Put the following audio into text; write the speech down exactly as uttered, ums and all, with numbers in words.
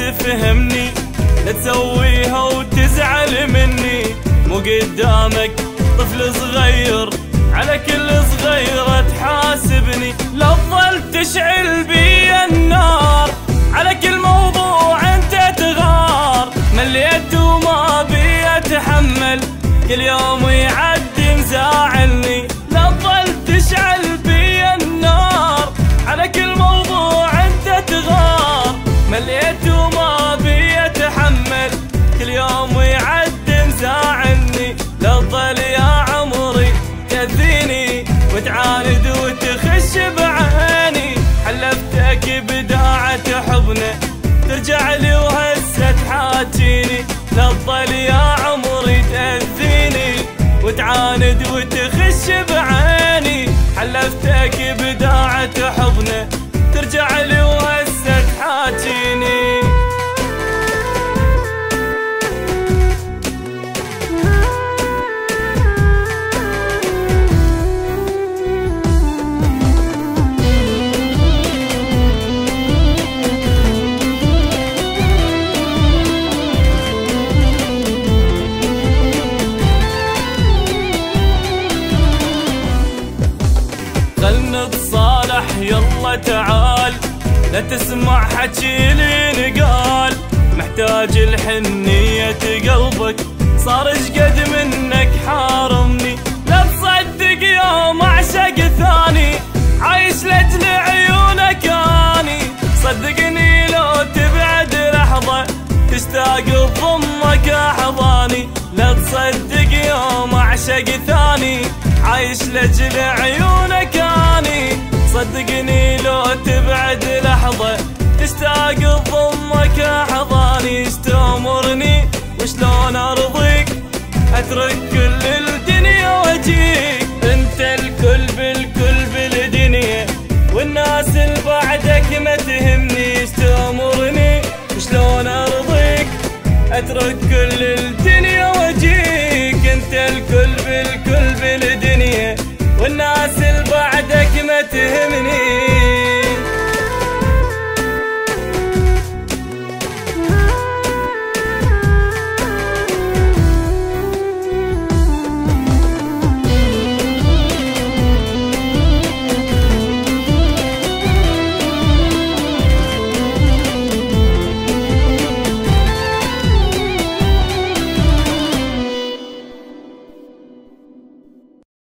تفهمني، لا تسويها وتزعل مني. مو قدامك طفل صغير على كل صغيرة تحاسبني، لا تظل تشعل بي النار على كل موضوع انت تغار. مليت وما بي اتحمل كل يوم يعدي مزاعلني، لا تظل تشعل بي النار على كل موضوع انت تغار. مليت وما بي اتحمل كل يوم يعدي مزاعلني، لا تظل يا عمري تأذيني وتعاند وتخش بعيني. حلفتك بداعة حضنه ترجع لي وهسه تحاجيني، لا تظل يا عمري تأذيني وتعاند وتخش بعيني. حلفتك بداعة حضنه ترجع لي وهسه تحاجيني. نتصالح يلا تعال، لا تسمع حكي لي نقال. محتاج الحنية قلبك صار اشقد منك حارمني، لا تصدق يوم اعشق ثاني عايش لاجل عيونك اني. صدقني لو تبعد لحظة تشتاق تضمك احضاني، لا تصدق يوم اعشق ثاني عايش لاجل عيونك اني. صدقني لو تبعد لحظة تشتاق تضمك احضاني. ايش تأمرني وشلون ارضيك اترك كل الدنيا واجيك. انت الكل بالكل بالدنيا والناس اللي بعدك ما تهمني. ايش تأمرني وشلون ارضيك اترك كل الدنيا واجيك. انت الكل بالكل بالدنيا والناس اللي بعدك ما تهمني.